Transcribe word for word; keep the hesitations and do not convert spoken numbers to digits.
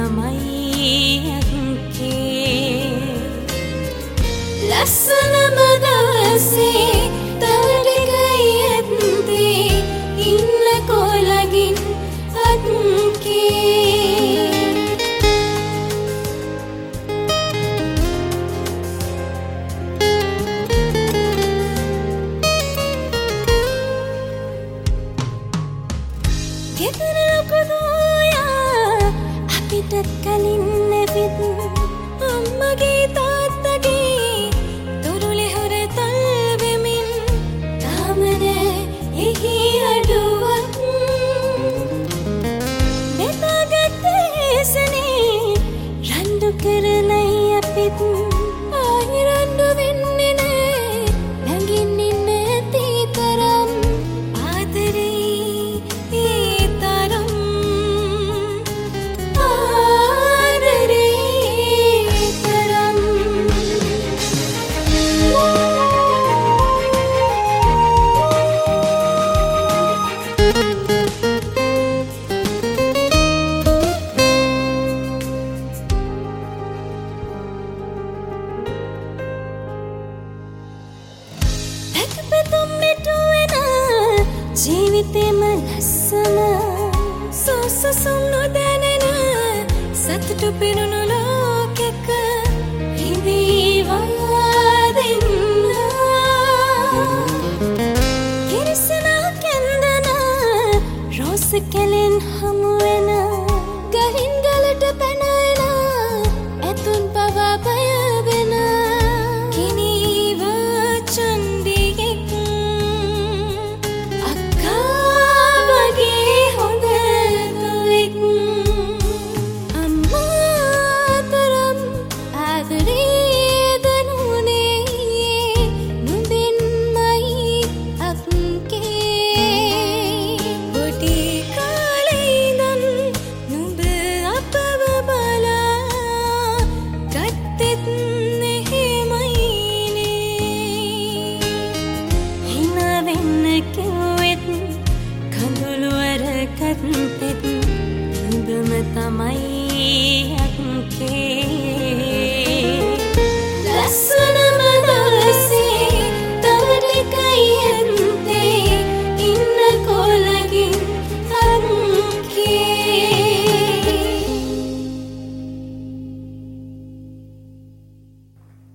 තමයි අක්කේ ලස්සනම දවසේ තවටිකයි ඇත්තේ ඉන්න කොලගින් අක්කේ ගෙදර ලොකුදෝයා අපිටත් කලින් නැවිත් අම්මගේ තාත්තගේ තුරුලේ හොර තල්වෙමින් තාම නෑ එහි අඩුවක් බෙදාගත්තේ සනේ රණ්ඩු කරලයි අපිත් ආයෙ රණ්ඩු වෙන්නේ නෑ නැගින්නේ නැති තරම් ආදරේ ජීවිතේම ලස්සන සොසසුම් නොදැනෙන සතුටු පිරුණු ලෝකෙක හිඳීවා දෙන්න කිරිසනක් ඇන්දන රෝස කෙලෙන් හමුවෙන ගහින් ගලට පැනයන ඇතුන් පවා බය වෙන කිනීවා චන්දියෙක් කඳුළුවර කත්තෙත් නුඹම තමයි